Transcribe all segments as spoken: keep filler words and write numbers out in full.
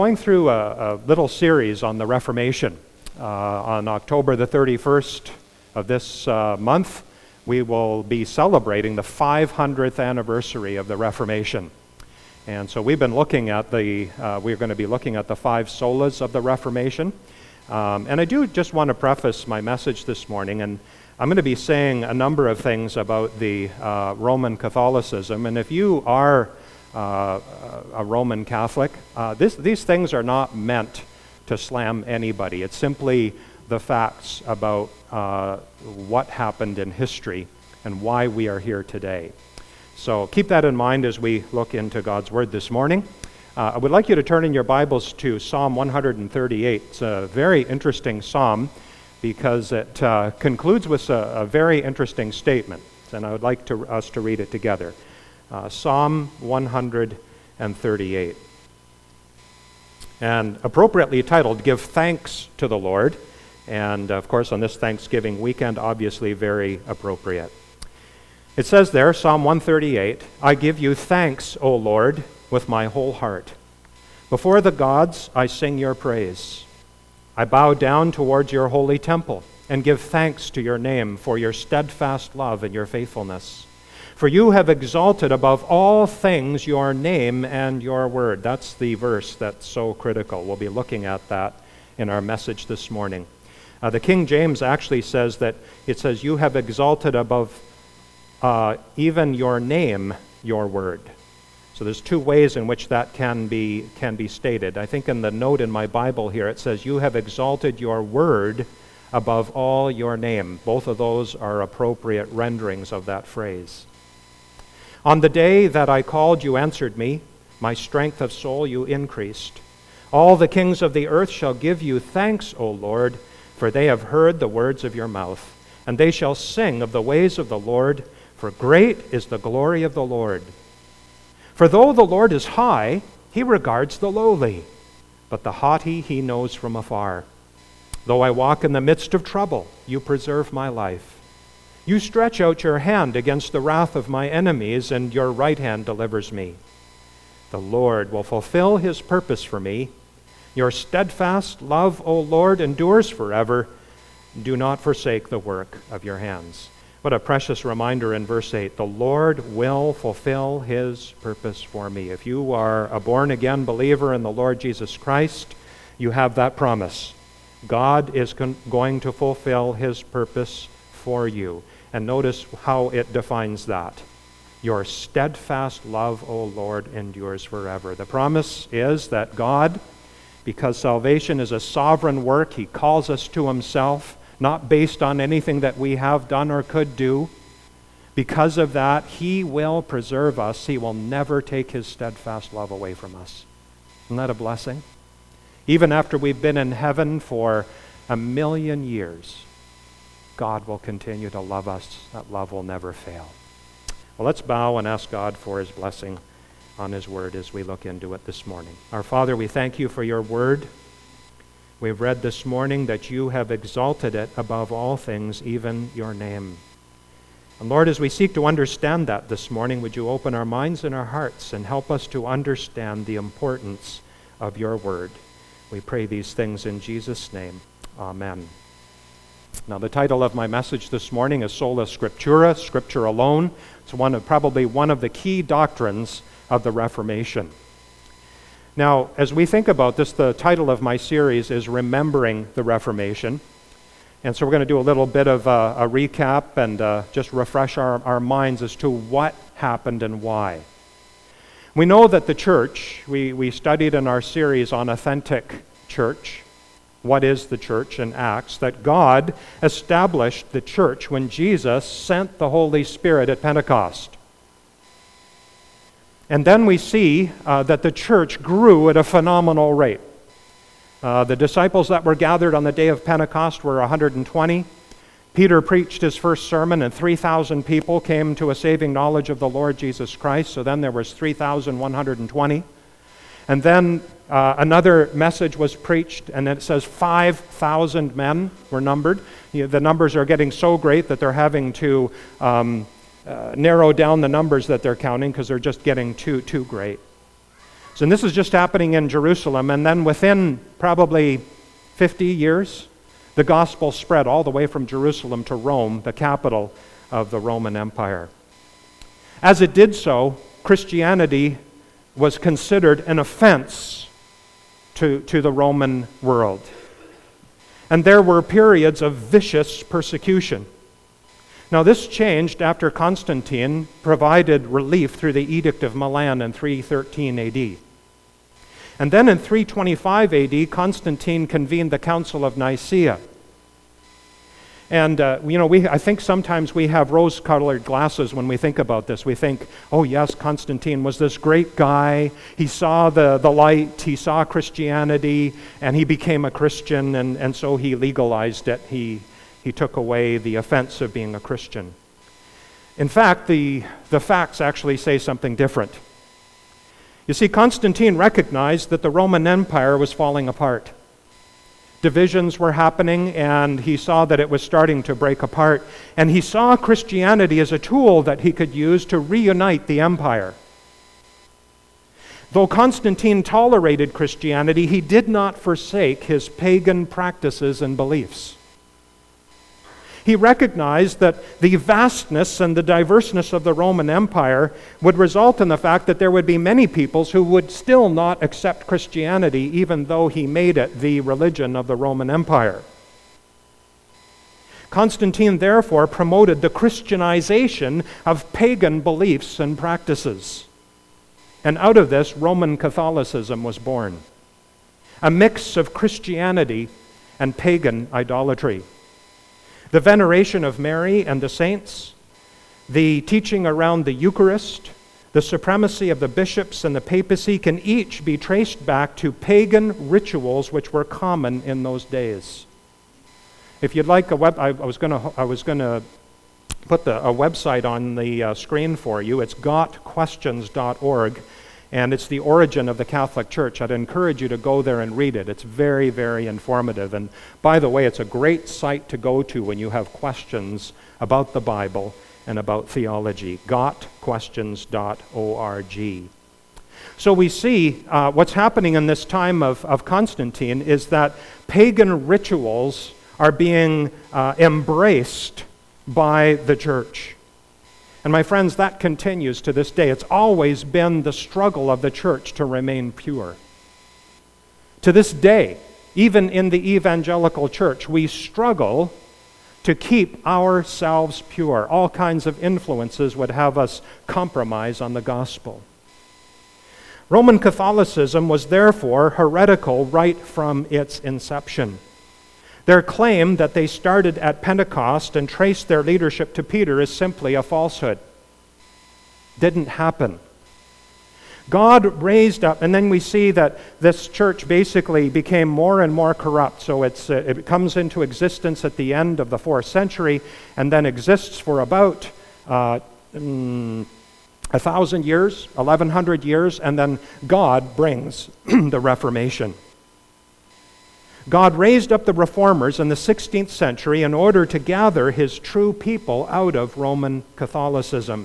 Going through a, a little series on the Reformation. Uh, on October the thirty-first of this uh, month, we will be celebrating the five hundredth anniversary of the Reformation. And so we've been looking at the, uh, we're going to be looking at the five solas of the Reformation. Um, and I do just want to preface my message this morning, and I'm going to be saying a number of things about the uh, Roman Catholicism. And if you are uh, a Roman Catholic, uh, this, these things are not meant to slam anybody. It's simply the facts about uh, what happened in history and why we are here today. So keep that in mind as we look into God's Word this morning. Uh, I would like you to turn in your Bibles to Psalm one thirty-eight. It's a very interesting psalm because it uh, concludes with a, a very interesting statement, and I would like to, us to read it together. Uh, Psalm one thirty-eight. And appropriately titled, Give Thanks to the Lord. And of course, on this Thanksgiving weekend, obviously very appropriate. It says there, Psalm one thirty-eight, I give you thanks, O Lord, with my whole heart. Before the gods, I sing your praise. I bow down towards your holy temple and give thanks to your name for your steadfast love and your faithfulness. For you have exalted above all things your name and your word. That's the verse that's so critical. We'll be looking at that in our message this morning. Uh, the King James actually says that it says, you have exalted above uh, even your name, your word. So there's two ways in which that can be can be stated. I think in the note in my Bible here it says, you have exalted your word above all your name. Both of those are appropriate renderings of that phrase. On the day that I called, you answered me. My strength of soul you increased. All the kings of the earth shall give you thanks, O Lord, for they have heard the words of your mouth. And they shall sing of the ways of the Lord, for great is the glory of the Lord. For though the Lord is high, he regards the lowly, but the haughty he knows from afar. Though I walk in the midst of trouble, you preserve my life. You stretch out your hand against the wrath of my enemies, and your right hand delivers me. The Lord will fulfill his purpose for me. Your steadfast love, O Lord, endures forever. Do not forsake the work of your hands. What a precious reminder in verse eight. The Lord will fulfill his purpose for me. If you are a born-again believer in the Lord Jesus Christ, you have that promise. God is con- going to fulfill his purpose for you. And notice how it defines that. Your steadfast love, O Lord, endures forever. The promise is that God, because salvation is a sovereign work, he calls us to himself, not based on anything that we have done or could do. Because of that, he will preserve us. He will never take his steadfast love away from us. Isn't that a blessing? Even after we've been in heaven for a million years, God will continue to love us. That love will never fail. Well, let's bow and ask God for his blessing on his word as we look into it this morning. Our Father, we thank you for your word. We've read this morning that you have exalted it above all things, even your name. And Lord, as we seek to understand that this morning, would you open our minds and our hearts and help us to understand the importance of your word. We pray these things in Jesus' name. Amen. Now, the title of my message this morning is Sola Scriptura, Scripture alone. It's one of, probably one of the key doctrines of the Reformation. Now, as we think about this, the title of my series is Remembering the Reformation. And so we're going to do a little bit of a, a recap and uh, just refresh our, our minds as to what happened and why. We know that the church, we, we studied in our series on authentic church, what is the church in Acts, that God established the church when Jesus sent the Holy Spirit at Pentecost. And then we see uh, that the church grew at a phenomenal rate. Uh, the disciples that were gathered on the day of Pentecost were one hundred twenty. Peter preached his first sermon, and three thousand people came to a saving knowledge of the Lord Jesus Christ. So then there was three thousand one hundred twenty. And then uh, another message was preached, and it says five thousand men were numbered. You know, the numbers are getting so great that they're having to um, uh, narrow down the numbers that they're counting because they're just getting too, too great. And this is just happening in Jerusalem, and then within probably fifty years, the gospel spread all the way from Jerusalem to Rome, the capital of the Roman Empire. As it did so, Christianity was considered an offense to, to the Roman world. And there were periods of vicious persecution. Now, this changed after Constantine provided relief through the Edict of Milan in three thirteen A D. And then in three twenty-five A D, Constantine convened the Council of Nicaea. And, uh, you know, we, I think sometimes we have rose-colored glasses when we think about this. We think, oh yes, Constantine was this great guy. He saw the, the light, he saw Christianity, and he became a Christian, and, and so he legalized it. He, he took away the offense of being a Christian. In fact, the, the facts actually say something different. You see, Constantine recognized that the Roman Empire was falling apart. Divisions were happening, and he saw that it was starting to break apart. And he saw Christianity as a tool that he could use to reunite the empire. Though Constantine tolerated Christianity, he did not forsake his pagan practices and beliefs. He recognized that the vastness and the diverseness of the Roman Empire would result in the fact that there would be many peoples who would still not accept Christianity, even though he made it the religion of the Roman Empire. Constantine therefore promoted the Christianization of pagan beliefs and practices. And out of this, Roman Catholicism was born, a mix of Christianity and pagan idolatry. The veneration of Mary and the saints, the teaching around the Eucharist, the supremacy of the bishops and the papacy can each be traced back to pagan rituals which were common in those days. If you'd like a web, I, I was going to I was going to put the, a website on the uh, screen for you. It's got questions dot org. And it's the origin of the Catholic Church. I'd encourage you to go there and read it. It's very, very informative. And by the way, it's a great site to go to when you have questions about the Bible and about theology. got questions dot org. So we see uh, what's happening in this time of, of Constantine is that pagan rituals are being uh, embraced by the church. And my friends, that continues to this day. It's always been the struggle of the church to remain pure. To this day, even in the evangelical church, we struggle to keep ourselves pure. All kinds of influences would have us compromise on the gospel. Roman Catholicism was therefore heretical right from its inception. Their claim that they started at Pentecost and traced their leadership to Peter is simply a falsehood. Didn't happen. God raised up, and then we see that this church basically became more and more corrupt. So it's, uh, it comes into existence at the end of the fourth century and then exists for about uh, mm, a thousand years, eleven hundred years, and then God brings the Reformation. God raised up the reformers in the sixteenth century in order to gather his true people out of Roman Catholicism.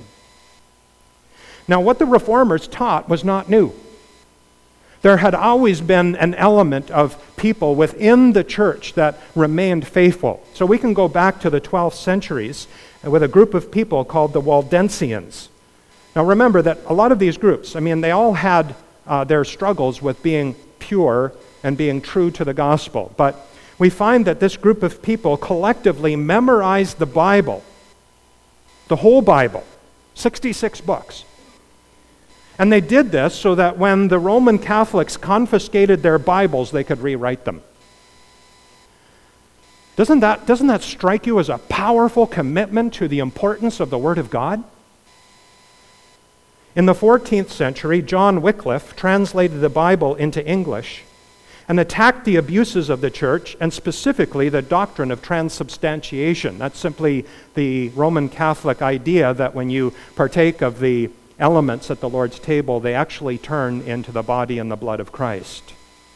Now, what the reformers taught was not new. There had always been an element of people within the church that remained faithful. So we can go back to the twelfth centuries with a group of people called the Waldensians. Now remember that a lot of these groups, I mean, they all had uh, their struggles with being pure and being true to the gospel. But we find that this group of people collectively memorized the Bible, the whole Bible, sixty-six books. And they did this so that when the Roman Catholics confiscated their Bibles, they could rewrite them. Doesn't that, doesn't that strike you as a powerful commitment to the importance of the Word of God? In the fourteenth century, John Wycliffe translated the Bible into English and attacked the abuses of the church, and specifically the doctrine of transubstantiation. That's simply the Roman Catholic idea that when you partake of the elements at the Lord's table, they actually turn into the body and the blood of Christ.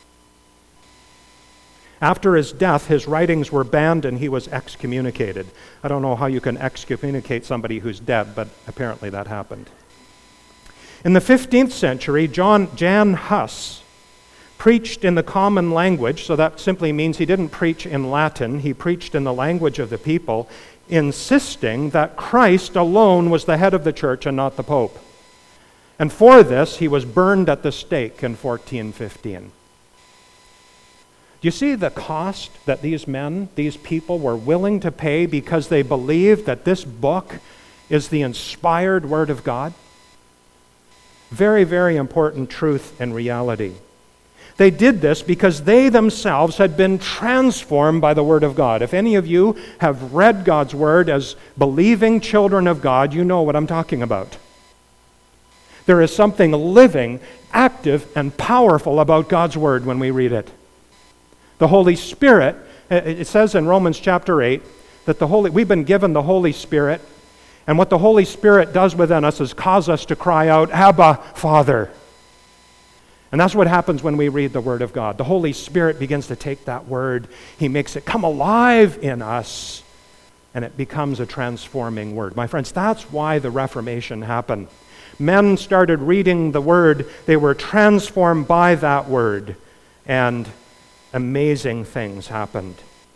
After his death, his writings were banned and he was excommunicated. I don't know how you can excommunicate somebody who's dead, but apparently that happened. In the fifteenth century, John Jan Hus preached in the common language, so that simply means he didn't preach in Latin, he preached in the language of the people, insisting that Christ alone was the head of the church and not the Pope. And for this, he was burned at the stake in fourteen fifteen. Do you see the cost that these men, these people were willing to pay because they believed that this book is the inspired Word of God? Very, very important truth and reality. They did this because they themselves had been transformed by the Word of God. If any of you have read God's Word as believing children of God, you know what I'm talking about. There is something living, active, and powerful about God's Word when we read it. The Holy Spirit, it says in Romans chapter eight, that the Holy, we've been given the Holy Spirit, and what the Holy Spirit does within us is cause us to cry out, Abba, Father. And that's what happens when we read the Word of God. The Holy Spirit begins to take that Word, He makes it come alive in us, and it becomes a transforming Word. My friends, that's why the Reformation happened. Men started reading the Word, they were transformed by that Word, and amazing things happened.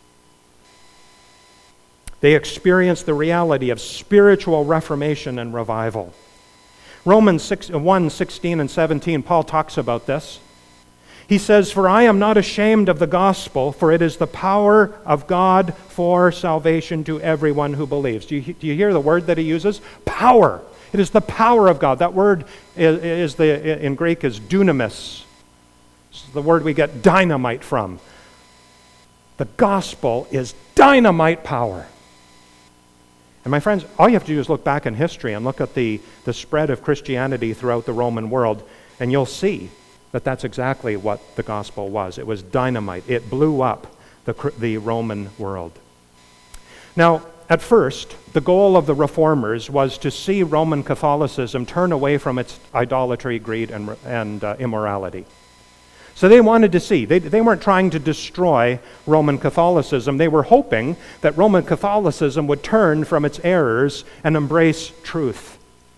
They experienced the reality of spiritual reformation and revival. Romans one, sixteen and seventeen, Paul talks about this. He says, "For I am not ashamed of the gospel, for it is the power of God for salvation to everyone who believes." Do you, do you hear the word that he uses? Power. It is the power of God. That word is, is the in Greek is dunamis. It's the word we get dynamite from. The gospel is dynamite power. And my friends, all you have to do is look back in history and look at the, the spread of Christianity throughout the Roman world, and you'll see that that's exactly what the gospel was. It was dynamite. It blew up the, the Roman world. Now, at first, the goal of the reformers was to see Roman Catholicism turn away from its idolatry, greed, and, and uh, immorality. So they wanted to see. They, they weren't trying to destroy Roman Catholicism. They were hoping that Roman Catholicism would turn from its errors and embrace truth.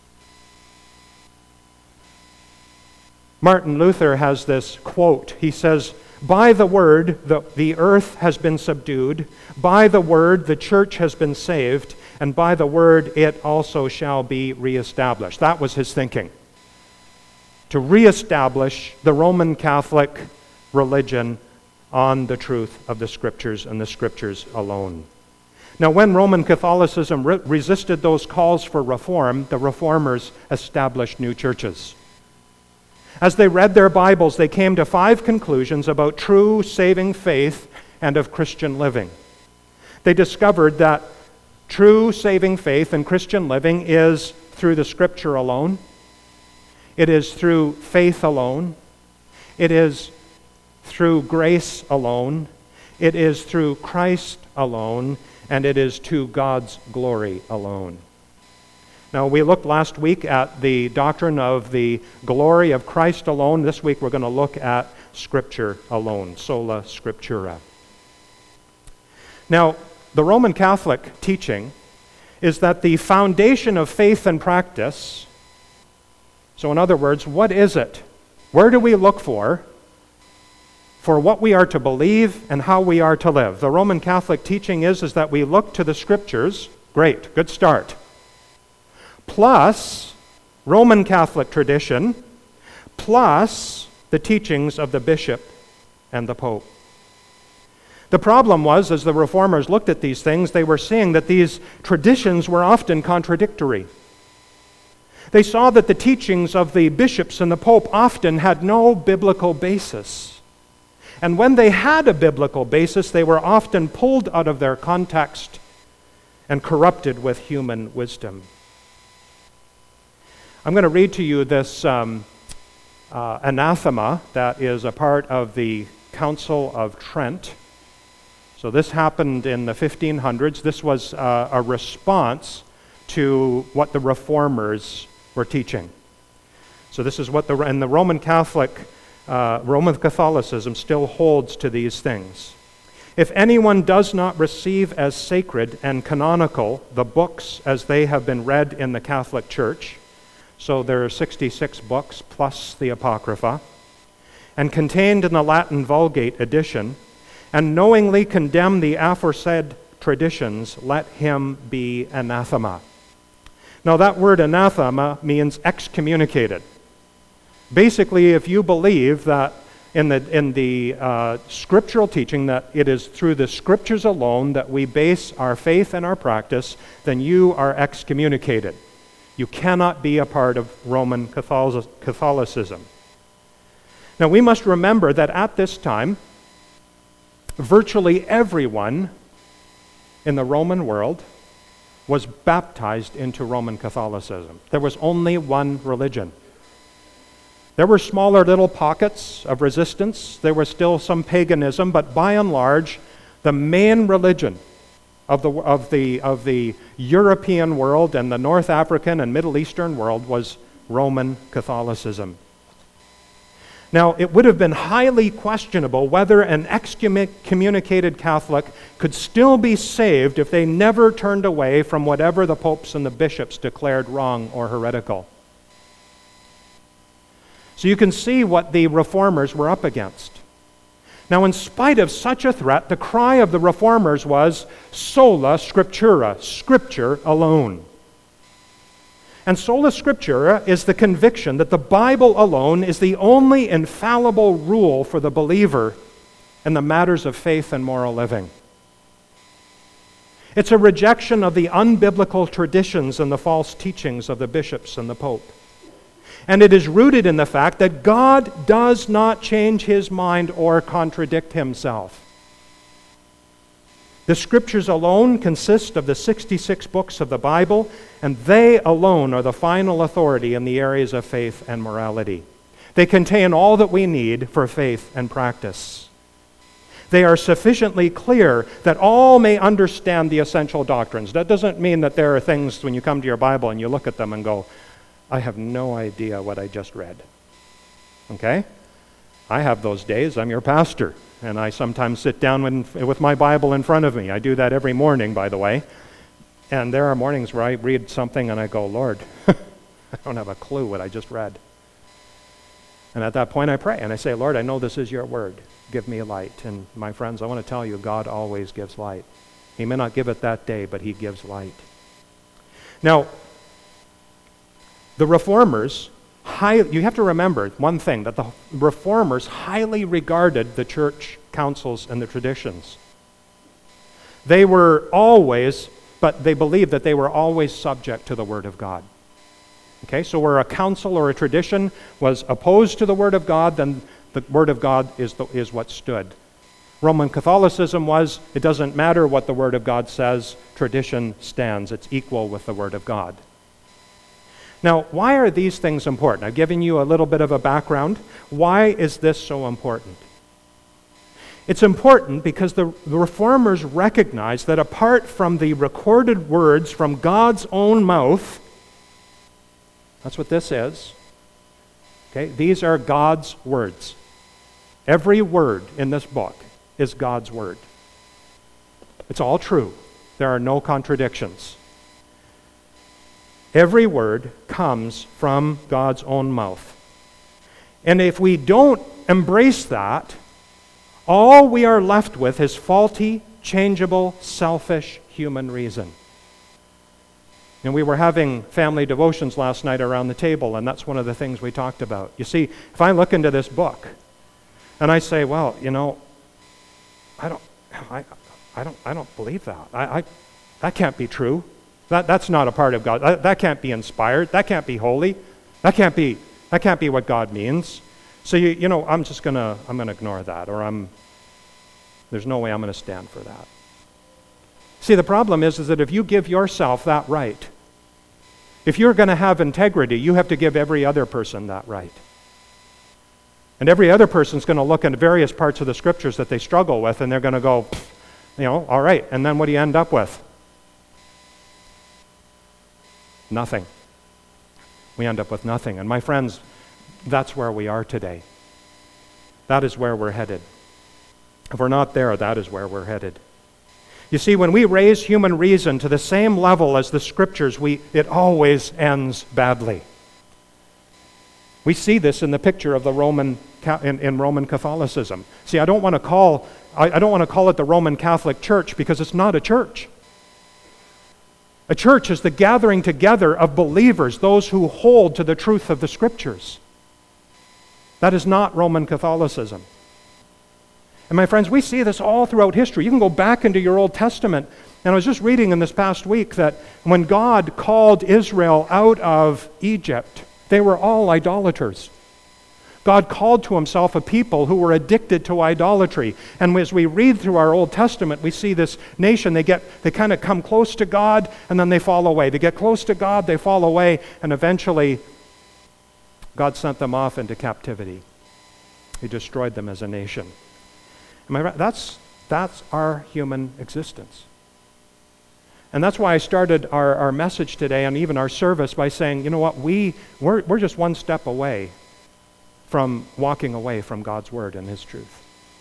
Martin Luther has this quote. He says, "By the word the, the earth has been subdued, by the word the church has been saved, and by the word it also shall be reestablished." That was his thinking. To reestablish the Roman Catholic religion on the truth of the Scriptures and the Scriptures alone. Now, when Roman Catholicism re- resisted those calls for reform, the reformers established new churches. As they read their Bibles, they came to five conclusions about true saving faith and of Christian living. They discovered that true saving faith and Christian living is through the Scripture alone. It is through faith alone. It is through grace alone. It is through Christ alone. And it is to God's glory alone. Now, we looked last week at the doctrine of the glory of Christ alone. This week we're going to look at Scripture alone, sola scriptura. Now, the Roman Catholic teaching is that the foundation of faith and practice. So in other words, what is it? Where do we look for for what we are to believe and how we are to live? The Roman Catholic teaching is, is that we look to the Scriptures. Great, good start. Plus Roman Catholic tradition, plus the teachings of the bishop and the pope. The problem was, as the reformers looked at these things, they were seeing that these traditions were often contradictory. They saw that the teachings of the bishops and the pope often had no biblical basis. And when they had a biblical basis, they were often pulled out of their context and corrupted with human wisdom. I'm going to read to you this um, uh, anathema that is a part of the Council of Trent. So this happened in the fifteen hundreds. This was uh, a response to what the reformers were teaching. So this is what the and the Roman Catholic, uh, Roman Catholicism still holds to these things. If anyone does not receive as sacred and canonical the books as they have been read in the Catholic Church, so there are sixty-six books plus the Apocrypha, and contained in the Latin Vulgate edition, and knowingly condemn the aforesaid traditions, let him be anathema. Now that word anathema means excommunicated. Basically, if you believe that in the, in the uh, scriptural teaching that it is through the scriptures alone that we base our faith and our practice, then you are excommunicated. You cannot be a part of Roman Catholicism. Now we must remember that at this time, virtually everyone in the Roman world was baptized into Roman Catholicism. There was only one religion. There were smaller little pockets of resistance. There was still some paganism, but by and large, the main religion of the, of the, of the European world and the North African and Middle Eastern world was Roman Catholicism. Now, it would have been highly questionable whether an excommunicated Catholic could still be saved if they never turned away from whatever the popes and the bishops declared wrong or heretical. So you can see what the reformers were up against. Now, in spite of such a threat, the cry of the reformers was sola scriptura, Scripture alone. And sola scriptura is the conviction that the Bible alone is the only infallible rule for the believer in the matters of faith and moral living. It's a rejection of the unbiblical traditions and the false teachings of the bishops and the pope. And it is rooted in the fact that God does not change his mind or contradict himself. The scriptures alone consist of the sixty-six books of the Bible, and they alone are the final authority in the areas of faith and morality. They contain all that we need for faith and practice. They are sufficiently clear that all may understand the essential doctrines. That doesn't mean that there are things when you come to your Bible and you look at them and go, I have no idea what I just read. Okay? I have those days. I'm your pastor. And I sometimes sit down with, with my Bible in front of me. I do that every morning, by the way. And there are mornings where I read something and I go, Lord, I don't have a clue what I just read. And at that point I pray and I say, Lord, I know this is your word. Give me light. And my friends, I want to tell you, God always gives light. He may not give it that day, but he gives light. Now, the reformers, high, you have to remember one thing, that the reformers highly regarded the church councils and the traditions. They were always, but they believed that they were always subject to the Word of God. Okay, so where a council or a tradition was opposed to the Word of God, then the Word of God is, the, is what stood. Roman Catholicism was, it doesn't matter what the Word of God says, tradition stands. It's equal with the Word of God. Now, why are these things important? I've given you a little bit of a background. Why is this so important? It's important because the, the reformers recognized that apart from the recorded words from God's own mouth, that's what this is. Okay, these are God's words. Every word in this book is God's word. It's all true. There are no contradictions. Every word comes from God's own mouth. And if we don't embrace that, all we are left with is faulty, changeable, selfish human reason. And we were having family devotions last night around the table, and that's one of the things we talked about. You see, if I look into this book and I say, well, you know, I don't I, I don't I don't believe that. I, I that can't be true. That, that's not a part of God. That, that can't be inspired. That can't be holy. That can't be, that can't be what God means. So, you, you know, I'm just going to, I'm going to ignore that, or I'm, there's no way I'm going to stand for that. See, the problem is, is that if you give yourself that right, if you're going to have integrity, you have to give every other person that right. And every other person's going to look into various parts of the scriptures that they struggle with, and they're going to go, you know, all right, and then what do you end up with? Nothing. We end up with nothing. And my friends, that's where we are today. That is where we're headed. If we're not there, that is where we're headed. You see, when we raise human reason to the same level as the scriptures, we it always ends badly. We see this in the picture of the Roman in, in Roman Catholicism. See, I don't want to call I, I don't want to call it the Roman Catholic Church because it's not a church. A church is the gathering together of believers, those who hold to the truth of the Scriptures. That is not Roman Catholicism. And my friends, we see this all throughout history. You can go back into your Old Testament. And I was just reading in this past week that when God called Israel out of Egypt, they were all idolaters. God called to himself a people who were addicted to idolatry. And as we read through our Old Testament, we see this nation, they get they kind of come close to God and then they fall away. They get close to God, they fall away, and eventually God sent them off into captivity. He destroyed them as a nation. Am I right? That's, that's our human existence. And that's why I started our, our message today and even our service by saying, you know what, we, we're, we're just one step away from walking away from God's Word and His truth.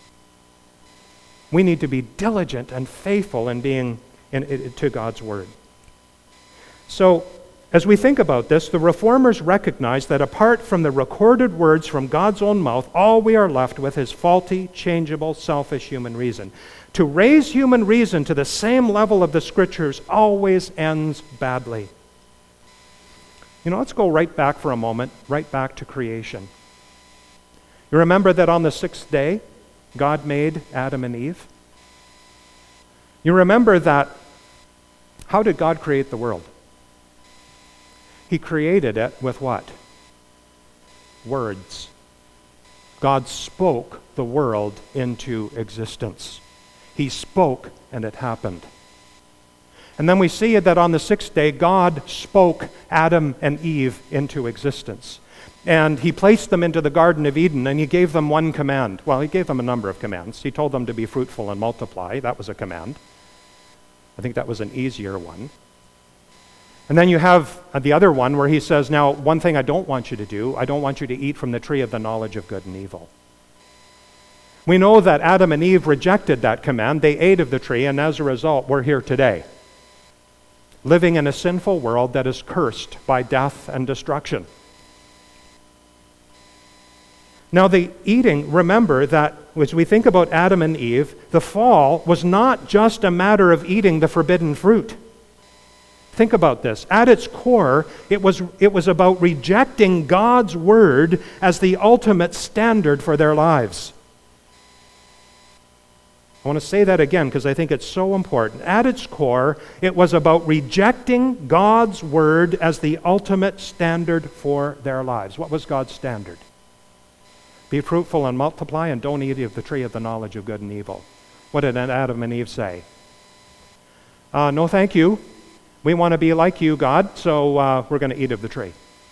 We need to be diligent and faithful in being in, in, to God's Word. So, as we think about this, the Reformers recognize that apart from the recorded words from God's own mouth, all we are left with is faulty, changeable, selfish human reason. To raise human reason to the same level of the Scriptures always ends badly. You know, let's go right back for a moment, right back to creation. You remember that on the sixth day, God made Adam and Eve? You remember that, how did God create the world? He created it with what? Words. God spoke the world into existence. He spoke and it happened. And then we see that on the sixth day, God spoke Adam and Eve into existence. And he placed them into the Garden of Eden and he gave them one command. Well, he gave them a number of commands. He told them to be fruitful and multiply. That was a command. I think that was an easier one. And then you have the other one where he says, now, one thing I don't want you to do, I don't want you to eat from the tree of the knowledge of good and evil. We know that Adam and Eve rejected that command. They ate of the tree, and as a result, we're here today, living in a sinful world that is cursed by death and destruction. Now, the eating, remember that as we think about Adam and Eve, the fall was not just a matter of eating the forbidden fruit. Think about this. At its core, it was, it was about rejecting God's Word as the ultimate standard for their lives. I want to say that again because I think it's so important. At its core, it was about rejecting God's Word as the ultimate standard for their lives. What was God's standard? Be fruitful and multiply and don't eat of the tree of the knowledge of good and evil. What did Adam and Eve say? Uh, no, thank you. We want to be like you, God, so uh, we're going to eat of the tree.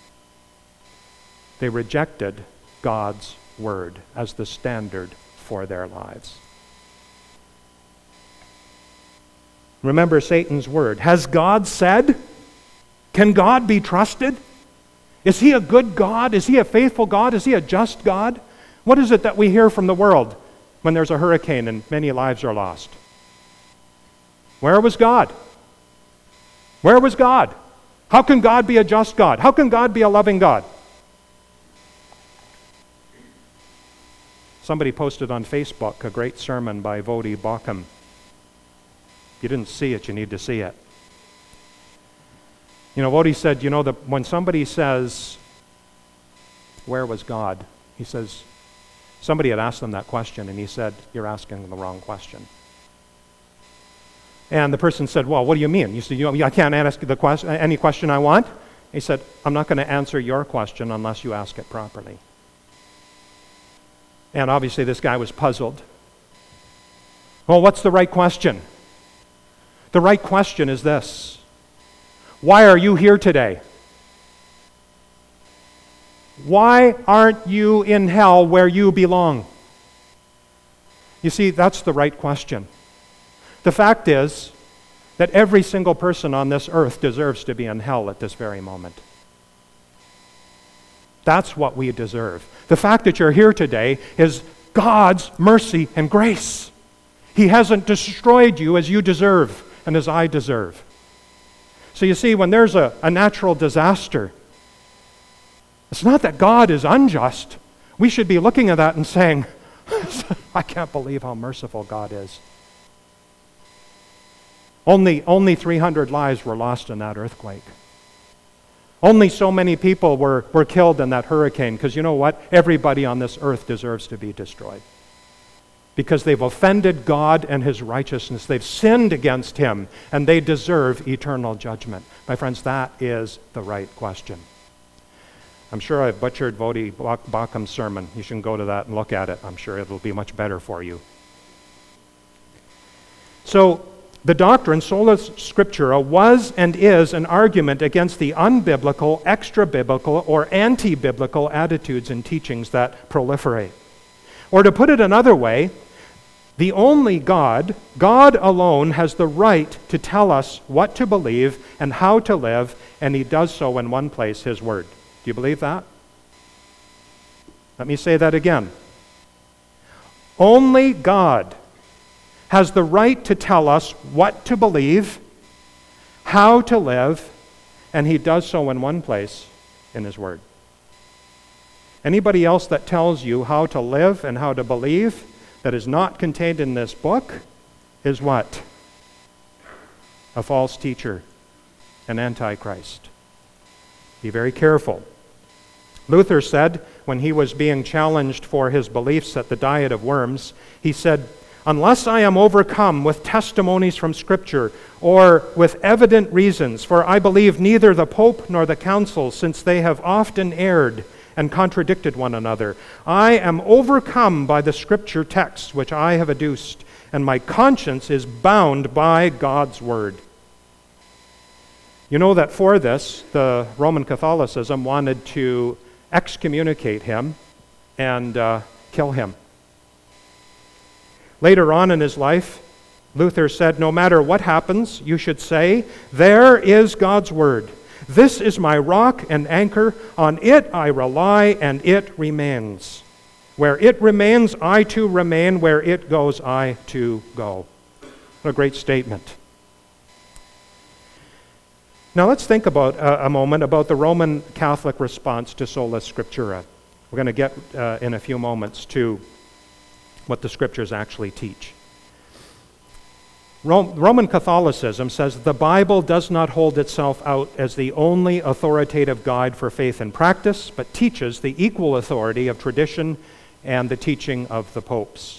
They rejected God's Word as the standard for their lives. Remember Satan's word. Has God said? Can God be trusted? Is He a good God? Is He a faithful God? Is He a just God? What is it that we hear from the world when there's a hurricane and many lives are lost? Where was God? Where was God? How can God be a just God? How can God be a loving God? Somebody posted on Facebook a great sermon by Voddie Baucham. If you didn't see it, you need to see it. You know, Voddie said, you know, the, when somebody says, where was God? He says, somebody had asked him that question, and he said, you're asking the wrong question. And the person said, well, what do you mean? You said, you know, I can't ask the question, any question I want? He said, I'm not going to answer your question unless you ask it properly. And obviously this guy was puzzled. Well, what's the right question? The right question is this. Why are you here today? Why aren't you in hell where you belong? You see, that's the right question. The fact is that every single person on this earth deserves to be in hell at this very moment. That's what we deserve. The fact that you're here today is God's mercy and grace. He hasn't destroyed you as you deserve and as I deserve. So you see, when there's a, a natural disaster, It's not that God is unjust. We should be looking at that and saying, I can't believe how merciful God is. Only, only three hundred lives were lost in that earthquake. Only so many people were, were killed in that hurricane, because you know what? Everybody on this earth deserves to be destroyed. Because they've offended God and His righteousness. They've sinned against Him, and they deserve eternal judgment. My friends, that is the right question. I'm sure I've butchered Vodi Bakham's sermon. You should go to that and look at it. I'm sure it'll be much better for you. So, the doctrine, sola scriptura, was and is an argument against the unbiblical, extra-biblical, or anti-biblical attitudes and teachings that proliferate. Or to put it another way, the only God, God alone, has the right to tell us what to believe and how to live, and He does so in one place, His Word. Do you believe that? Let me say that again. Only God has the right to tell us what to believe, how to live, and He does so in one place, in His Word. Anybody else that tells you how to live and how to believe that is not contained in this book is what? A false teacher, an antichrist. Be very careful. Luther said, when he was being challenged for his beliefs at the Diet of Worms, he said, "Unless I am overcome with testimonies from Scripture or with evident reasons, for I believe neither the Pope nor the Council, since they have often erred and contradicted one another, I am overcome by the Scripture texts which I have adduced, and my conscience is bound by God's Word." You know that for this, the Roman Catholicism wanted to excommunicate him and uh, kill him. Later on in his life, Luther said, no matter what happens, you should say, there is God's Word. This is my rock and anchor. On it I rely, and it remains. Where it remains, I too remain. Where it goes, I too go. What a great statement. Now let's think about uh, a moment about the Roman Catholic response to sola scriptura. We're going to get uh, in a few moments to what the Scriptures actually teach. Ro- Roman Catholicism says the Bible does not hold itself out as the only authoritative guide for faith and practice, but teaches the equal authority of tradition and the teaching of the popes.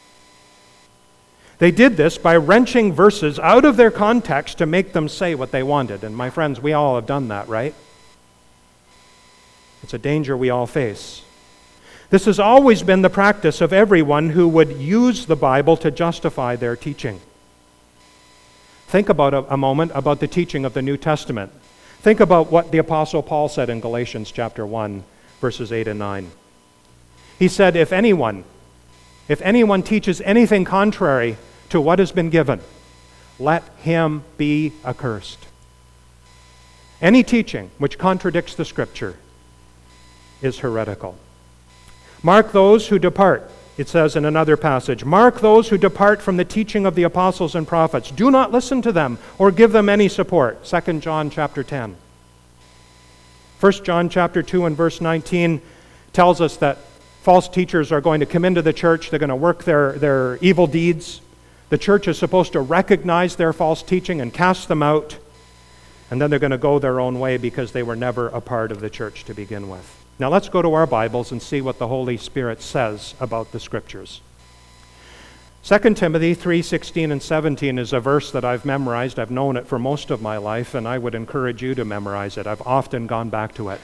They did this by wrenching verses out of their context to make them say what they wanted. And my friends, we all have done that, right? It's a danger we all face. This has always been the practice of everyone who would use the Bible to justify their teaching. Think about a, a moment about the teaching of the New Testament. Think about what the Apostle Paul said in Galatians chapter one, verses eight and nine. He said, if anyone, if anyone teaches anything contrary to what has been given, let him be accursed. Any teaching which contradicts the Scripture is heretical. Mark those who depart, it says in another passage, mark those who depart from the teaching of the apostles and prophets. Do not listen to them or give them any support. Second John chapter ten. First John chapter two and verse nineteen tells us that false teachers are going to come into the church. They're going to work their, their evil deeds. The church is supposed to recognize their false teaching and cast them out. And then they're going to go their own way because they were never a part of the church to begin with. Now let's go to our Bibles and see what the Holy Spirit says about the Scriptures. Second Timothy three sixteen and seventeen is a verse that I've memorized. I've known it for most of my life, and I would encourage you to memorize it. I've often gone back to it.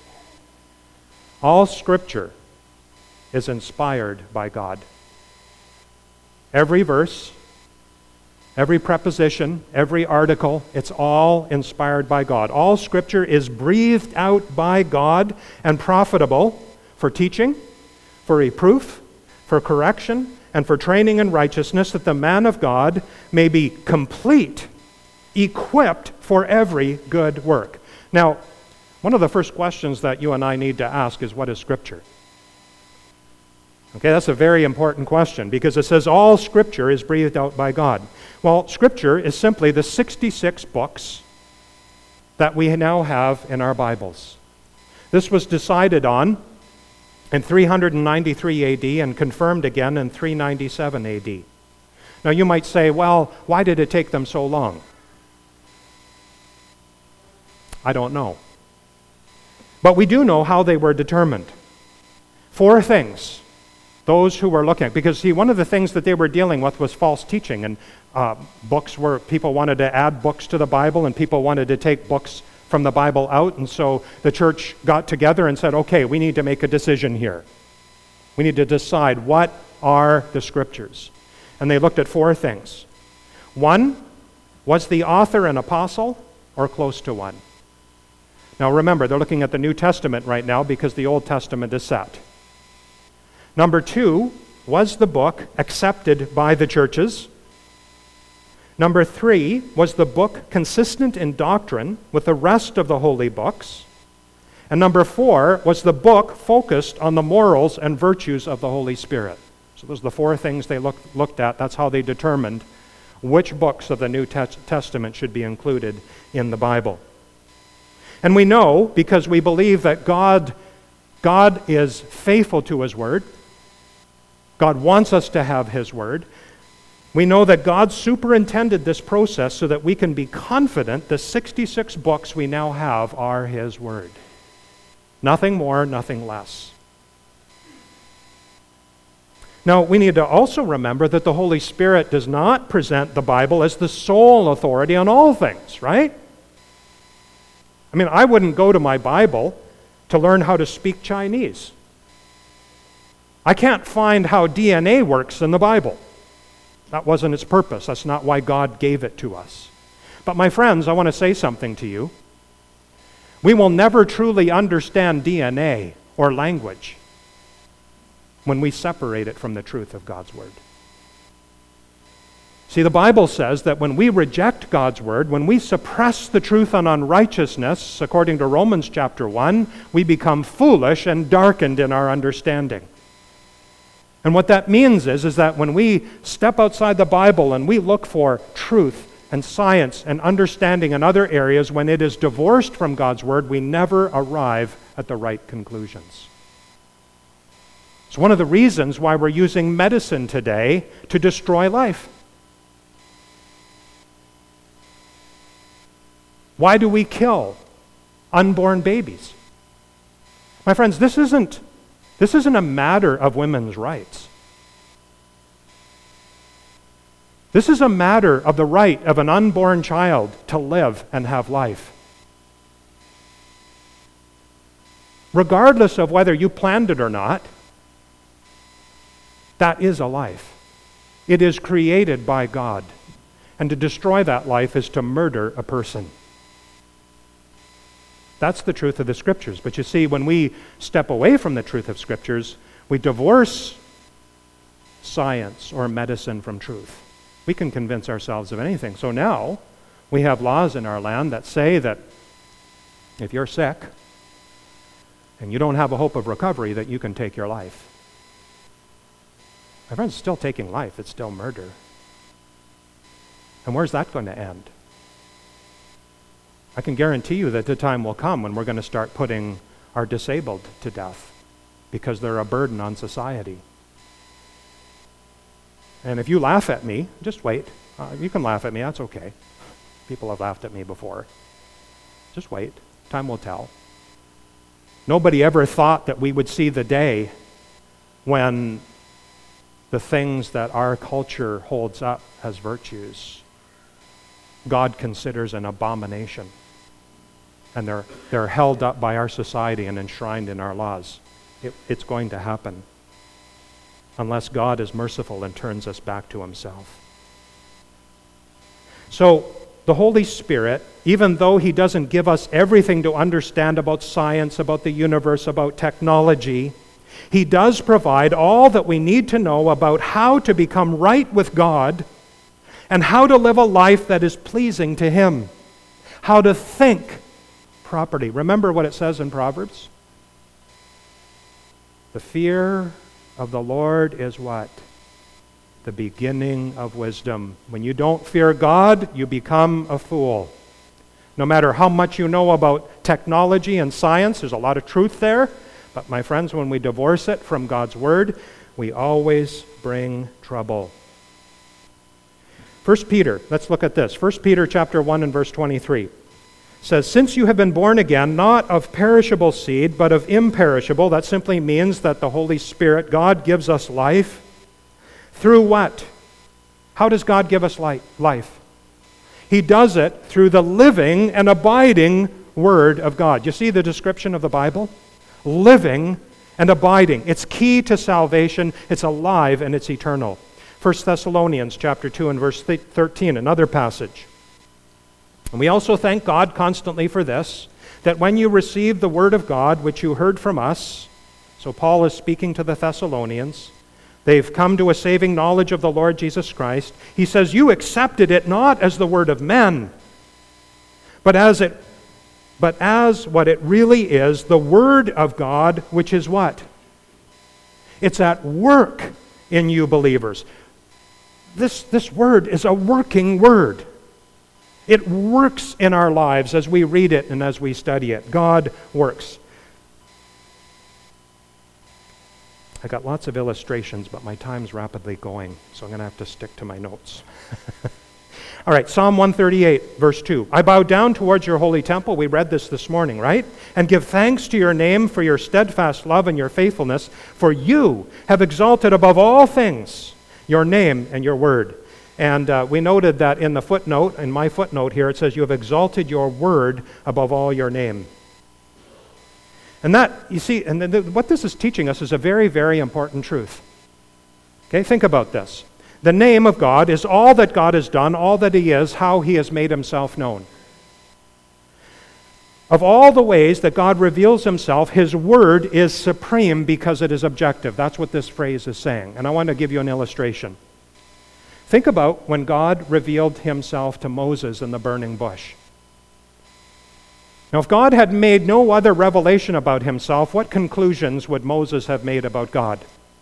All Scripture is inspired by God. Every verse, every preposition, every article, it's all inspired by God. All Scripture is breathed out by God and profitable for teaching, for reproof, for correction, and for training in righteousness, that the man of God may be complete, equipped for every good work. Now, one of the first questions that you and I need to ask is, what is Scripture? Okay, that's a very important question because it says all Scripture is breathed out by God. Well, Scripture is simply the sixty-six books that we now have in our Bibles. This was decided on in three ninety-three A D and confirmed again in three ninety-seven A D. Now you might say, well, why did it take them so long? I don't know. But we do know how they were determined. Four things. Those who were looking at, because see, one of the things that they were dealing with was false teaching, and uh, books were, people wanted to add books to the Bible, and people wanted to take books from the Bible out, and so the church got together and said, okay, we need to make a decision here. We need to decide what are the Scriptures. And they looked at four things. One, was the author an apostle or close to one? Now remember, they're looking at the New Testament right now because the Old Testament is set. Number two, was the book accepted by the churches? Number three, was the book consistent in doctrine with the rest of the holy books? And number four, was the book focused on the morals and virtues of the Holy Spirit? So those are the four things they looked, looked at. That's how they determined which books of the New Testament should be included in the Bible. And we know, because we believe that God, God is faithful to His Word, God wants us to have His Word. We know that God superintended this process so that we can be confident the sixty-six books we now have are His Word. Nothing more, nothing less. Now, we need to also remember that the Holy Spirit does not present the Bible as the sole authority on all things, right? I mean, I wouldn't go to my Bible to learn how to speak Chinese. I can't find how D N A works in the Bible. That wasn't its purpose. That's not why God gave it to us. But my friends, I want to say something to you. We will never truly understand D N A or language when we separate it from the truth of God's Word. See, the Bible says that when we reject God's Word, when we suppress the truth on unrighteousness, according to Romans chapter one, we become foolish and darkened in our understanding. And what that means is, is that when we step outside the Bible and we look for truth and science and understanding in other areas, when it is divorced from God's Word, we never arrive at the right conclusions. It's one of the reasons why we're using medicine today to destroy life. Why do we kill unborn babies? My friends, this isn't This isn't a matter of women's rights. This is a matter of the right of an unborn child to live and have life. Regardless of whether you planned it or not, that is a life. It is created by God. And to destroy that life is to murder a person. That's the truth of the Scriptures. But you see, when we step away from the truth of Scriptures, we divorce science or medicine from truth. We can convince ourselves of anything. So now, we have laws in our land that say that if you're sick and you don't have a hope of recovery, that you can take your life. My friends, it's still taking life. It's still murder. And where's that going to end? I can guarantee you that the time will come when we're going to start putting our disabled to death because they're a burden on society. And if you laugh at me, just wait. Uh, you can laugh at me, that's okay. People have laughed at me before. Just wait. Time will tell. Nobody ever thought that we would see the day when the things that our culture holds up as virtues, God considers an abomination. And they're, they're held up by our society and enshrined in our laws. It, it's going to happen unless God is merciful and turns us back to Himself. So, the Holy Spirit, even though He doesn't give us everything to understand about science, about the universe, about technology, He does provide all that we need to know about how to become right with God and how to live a life that is pleasing to Him, how to think properly. Remember what it says in Proverbs? The fear of the Lord is what? The beginning of wisdom. When you don't fear God, you become a fool. No matter how much you know about technology and science, there's a lot of truth there. But my friends, when we divorce it from God's Word, we always bring trouble. First Peter, let's look at this. First Peter chapter one and verse twenty-three says, "Since you have been born again, not of perishable seed, but of imperishable," that simply means that the Holy Spirit, God gives us life. Through what? How does God give us life? He does it through the living and abiding Word of God. You see the description of the Bible? Living and abiding. It's key to salvation. It's alive and it's eternal. First Thessalonians chapter two and verse thirteen, another passage. And we also thank God constantly for this, that when you received the Word of God, which you heard from us, so Paul is speaking to the Thessalonians, they've come to a saving knowledge of the Lord Jesus Christ. He says, you accepted it not as the word of men, but as it, but as what it really is, the Word of God, which is what? It's at work in you believers. This, this word is a working word. It works in our lives as we read it and as we study it. God works. I got lots of illustrations, but my time's rapidly going, so I'm going to have to stick to my notes. All right, Psalm one thirty-eight, verse two. "I bow down towards your holy temple." We read this this morning, right? "And give thanks to your name for your steadfast love and your faithfulness, for you have exalted above all things your name and your word." And uh, we noted that in the footnote, in my footnote here, it says, "You have exalted your word above all your name." And that, you see, and the, what this is teaching us is a very, very important truth. Okay, think about this. The name of God is all that God has done, all that He is, how He has made Himself known. Of all the ways that God reveals Himself, His Word is supreme because it is objective. That's what this phrase is saying. And I want to give you an illustration. Think about when God revealed Himself to Moses in the burning bush. Now, if God had made no other revelation about Himself, what conclusions would Moses have made about God?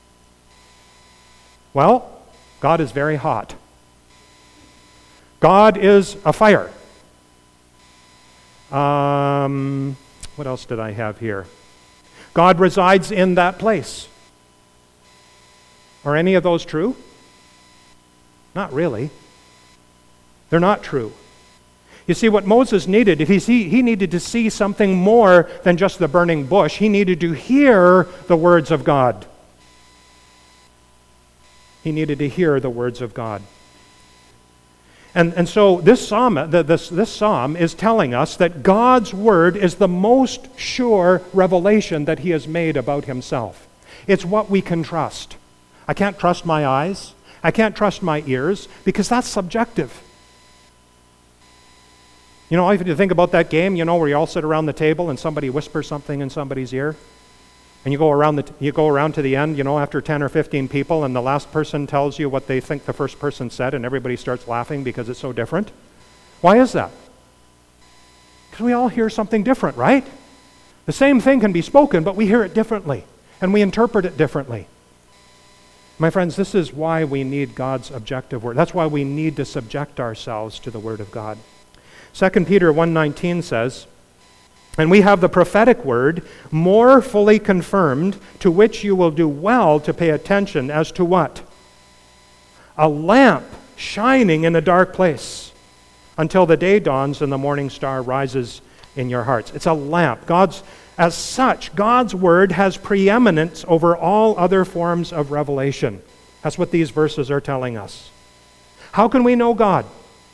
Well, God is very hot. God is a fire. Um, what else did I have here? God resides in that place. Are any of those true? Not really. They're not true. You see, what Moses needed, he, he needed to see something more than just the burning bush. He needed to hear the words of God. He needed to hear the words of God. And, and so this psalm, the, this, this psalm is telling us that God's word is the most sure revelation that He has made about Himself. It's what we can trust. I can't trust my eyes. I can't trust my ears because that's subjective. You know, if you think about that game, you know, where you all sit around the table and somebody whispers something in somebody's ear, and you go around the you go around to the end, you know, after ten or fifteen people, and the last person tells you what they think the first person said, and everybody starts laughing because it's so different. Why is that? Because we all hear something different, right? The same thing can be spoken, but we hear it differently, and we interpret it differently. My friends, this is why we need God's objective word. That's why we need to subject ourselves to the Word of God. Second Peter one nineteen says, "And we have the prophetic word more fully confirmed, to which you will do well to pay attention as to what? A lamp shining in a dark place until the day dawns and the morning star rises in your hearts." It's a lamp. God's, as such, God's word has preeminence over all other forms of revelation. That's what these verses are telling us. How can we know God?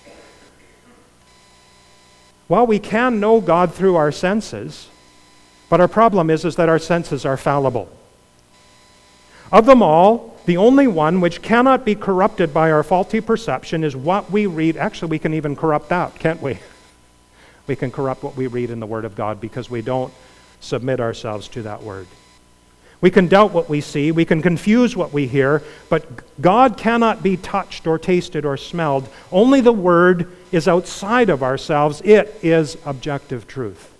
Well, we can know God through our senses, but our problem is, is that our senses are fallible. Of them all, the only one which cannot be corrupted by our faulty perception is what we read. Actually, we can even corrupt that, can't we? We can corrupt what we read in the Word of God because we don't submit ourselves to that Word. We can doubt what we see, we can confuse what we hear, but God cannot be touched or tasted or smelled. Only the Word is outside of ourselves. It is objective truth.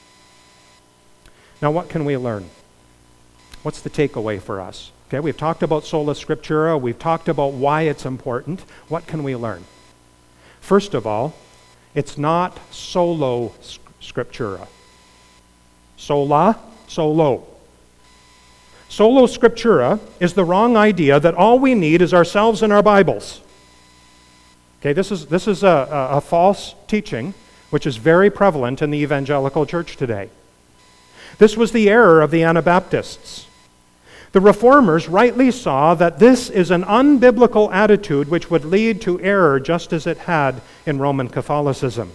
Now, what can we learn? What's the takeaway for us? Okay, we've talked about sola scriptura, we've talked about why it's important. What can we learn? First of all, It's not solo scriptura. Sola, solo. Solo scriptura is the wrong idea that all we need is ourselves and our Bibles. Okay, this is, this is a, a, a false teaching which is very prevalent in the evangelical church today. This was the error of the Anabaptists. The Reformers rightly saw that this is an unbiblical attitude which would lead to error just as it had in Roman Catholicism.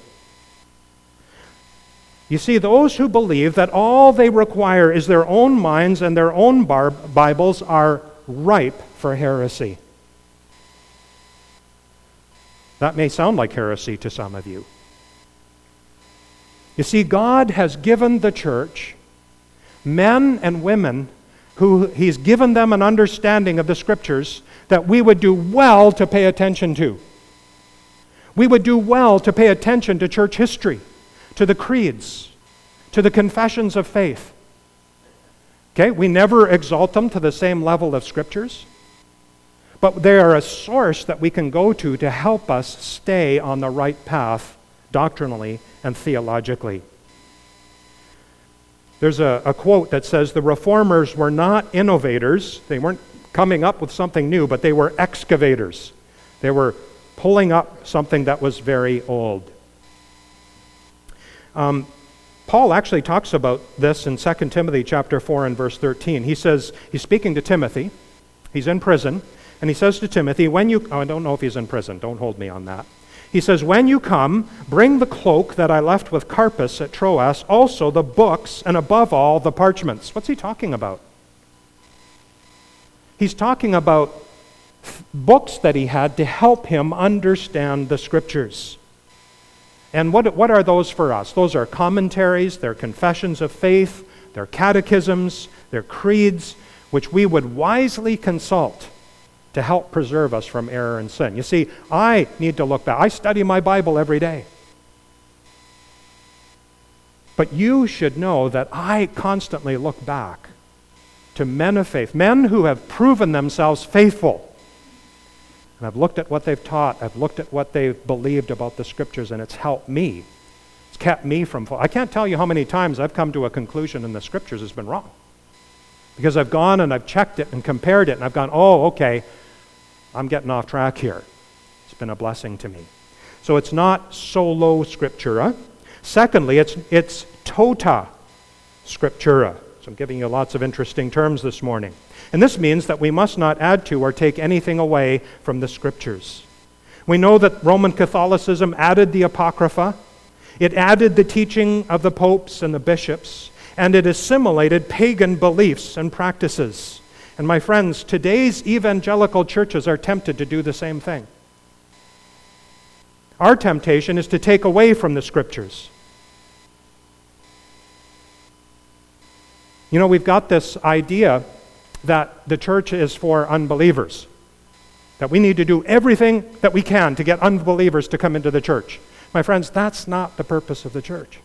You see, those who believe that all they require is their own minds and their own bar- Bibles are ripe for heresy. That may sound like heresy to some of you. You see, God has given the church men and women who He's given them an understanding of the Scriptures that we would do well to pay attention to. We would do well to pay attention to church history, to the creeds, to the confessions of faith. Okay, we never exalt them to the same level of Scriptures, but they are a source that we can go to to help us stay on the right path doctrinally and theologically. There's a, a quote that says the Reformers were not innovators. They weren't coming up with something new, but they were excavators. They were pulling up something that was very old. Um, Paul actually talks about this in Second Timothy chapter four and verse thirteen. He says, he's speaking to Timothy. He's in prison, and he says to Timothy, when you, oh, I don't know if he's in prison, don't hold me on that. He says, when you come, bring the cloak that I left with Carpus at Troas, also the books, and above all, the parchments. What's he talking about? He's talking about books that he had to help him understand the Scriptures. And what, what are those for us? Those are commentaries, they're confessions of faith, they're catechisms, they're creeds, which we would wisely consult to help preserve us from error and sin. You see, I need to look back. I study my Bible every day. But you should know that I constantly look back to men of faith, men who have proven themselves faithful. And I've looked at what they've taught. I've looked at what they've believed about the Scriptures, and it's helped me. It's kept me from... I can't tell you how many times I've come to a conclusion in the Scriptures has been wrong. Because I've gone and I've checked it and compared it, and I've gone, oh, okay, I'm getting off track here. It's been a blessing to me. So it's not solo scriptura. Secondly, it's, it's tota scriptura. So I'm giving you lots of interesting terms this morning. And this means that we must not add to or take anything away from the Scriptures. We know that Roman Catholicism added the Apocrypha. It added the teaching of the popes and the bishops. And it assimilated pagan beliefs and practices. And my friends, today's evangelical churches are tempted to do the same thing. Our temptation is to take away from the Scriptures. You know, we've got this idea that the church is for unbelievers, that we need to do everything that we can to get unbelievers to come into the church. My friends, that's not the purpose of the church.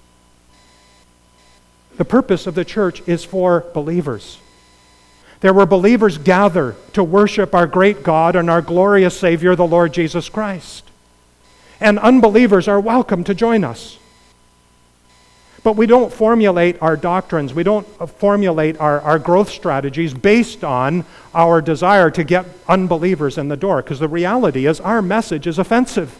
The purpose of the church is for believers. There were believers gather to worship our great God and our glorious Savior, the Lord Jesus Christ. And unbelievers are welcome to join us. But we don't formulate our doctrines, we don't formulate our, our growth strategies based on our desire to get unbelievers in the door, because the reality is our message is offensive.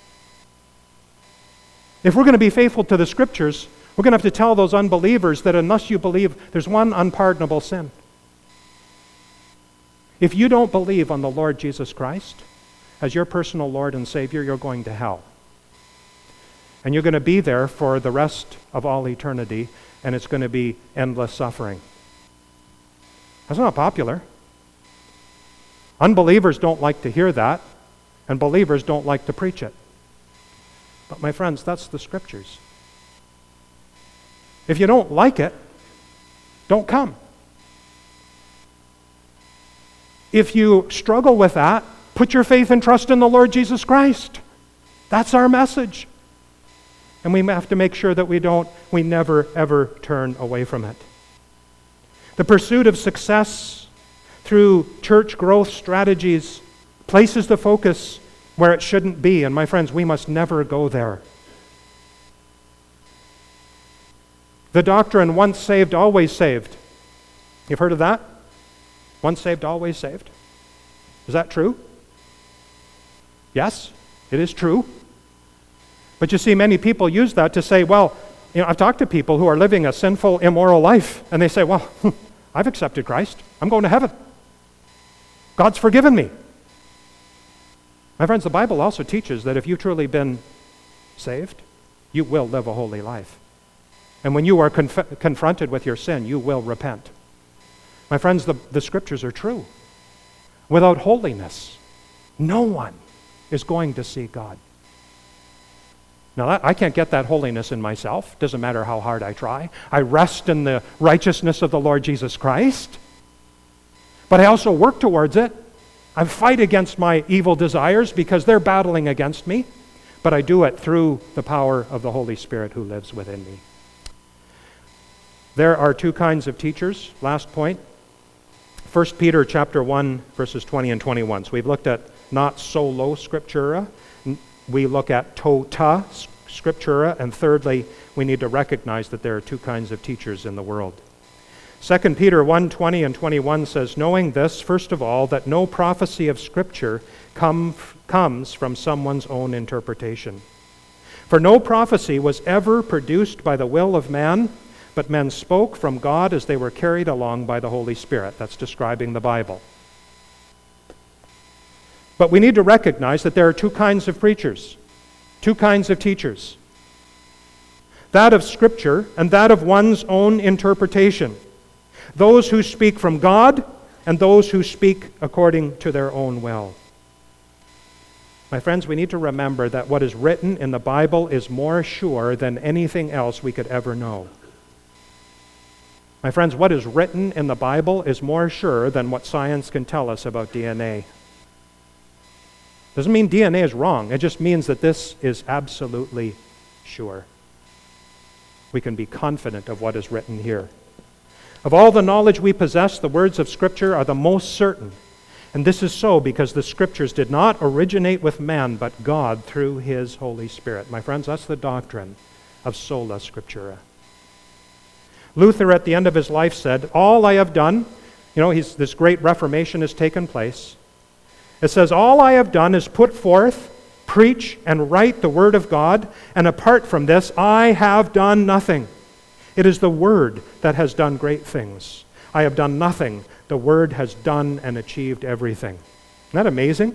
If we're going to be faithful to the Scriptures, we're going to have to tell those unbelievers that unless you believe, there's one unpardonable sin. If you don't believe on the Lord Jesus Christ as your personal Lord and Savior, you're going to hell. And you're going to be there for the rest of all eternity, and it's going to be endless suffering. That's not popular. Unbelievers don't like to hear that, and believers don't like to preach it. But my friends, that's the Scriptures. If you don't like it, don't come. If you struggle with that, put your faith and trust in the Lord Jesus Christ. That's our message. And we have to make sure that we don't, we never, ever turn away from it. The pursuit of success through church growth strategies places the focus where it shouldn't be. And my friends, we must never go there. The doctrine, once saved, always saved. You've heard of that? Once saved, always saved. Is that true? Yes, it is true. But you see, many people use that to say, well, you know, I've talked to people who are living a sinful, immoral life, and they say, well, I've accepted Christ. I'm going to heaven. God's forgiven me. My friends, the Bible also teaches that if you've truly been saved, you will live a holy life. And when you are conf- confronted with your sin, you will repent. My friends, the, the scriptures are true. Without holiness, no one is going to see God. Now, that, I can't get that holiness in myself. Doesn't matter how hard I try. I rest in the righteousness of the Lord Jesus Christ. But I also work towards it. I fight against my evil desires because they're battling against me. But I do it through the power of the Holy Spirit who lives within me. There are two kinds of teachers. Last point. First Peter chapter one, verses twenty and twenty-one. So we've looked at not solo scriptura. We look at tota scriptura. And thirdly, we need to recognize that there are two kinds of teachers in the world. Second Peter one, twenty and twenty-one says, knowing this, first of all, that no prophecy of Scripture come, comes from someone's own interpretation. For no prophecy was ever produced by the will of man, but men spoke from God as they were carried along by the Holy Spirit. That's describing the Bible. But we need to recognize that there are two kinds of preachers, two kinds of teachers. That of Scripture and that of one's own interpretation. Those who speak from God and those who speak according to their own will. My friends, we need to remember that what is written in the Bible is more sure than anything else we could ever know. My friends, what is written in the Bible is more sure than what science can tell us about D N A. Doesn't mean D N A is wrong. It just means that this is absolutely sure. We can be confident of what is written here. Of all the knowledge we possess, the words of Scripture are the most certain. And this is so because the Scriptures did not originate with man, but God through His Holy Spirit. My friends, that's the doctrine of sola scriptura. Luther, at the end of his life, said, all I have done, you know, he's, this great Reformation has taken place. It says, all I have done is put forth, preach, and write the Word of God, and apart from this, I have done nothing. It is the Word that has done great things. I have done nothing. The Word has done and achieved everything. Isn't that amazing?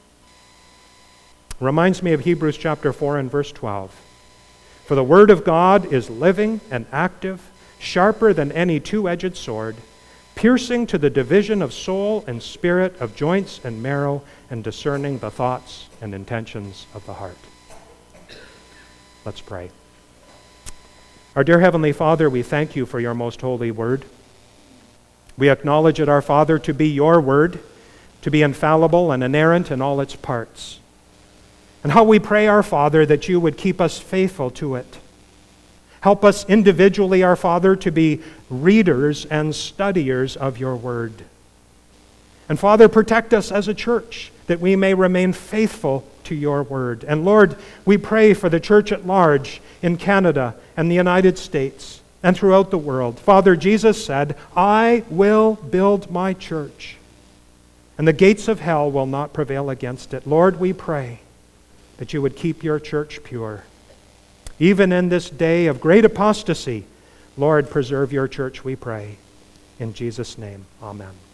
Reminds me of Hebrews chapter four and verse twelve. For the Word of God is living and active, sharper than any two-edged sword, piercing to the division of soul and spirit, of joints and marrow, and discerning the thoughts and intentions of the heart. Let's pray. Our dear Heavenly Father, we thank you for your most holy word. We acknowledge it, our Father, to be your word, to be infallible and inerrant in all its parts. And how we pray, our Father, that you would keep us faithful to it. Help us individually, our Father, to be readers and studiers of your word. And Father, protect us as a church, that we may remain faithful to your word. And Lord, we pray for the church at large in Canada and the United States and throughout the world. Father, Jesus said, I will build my church, and the gates of hell will not prevail against it. Lord, we pray that you would keep your church pure. Even in this day of great apostasy, Lord, preserve your church, we pray. In Jesus' name, amen.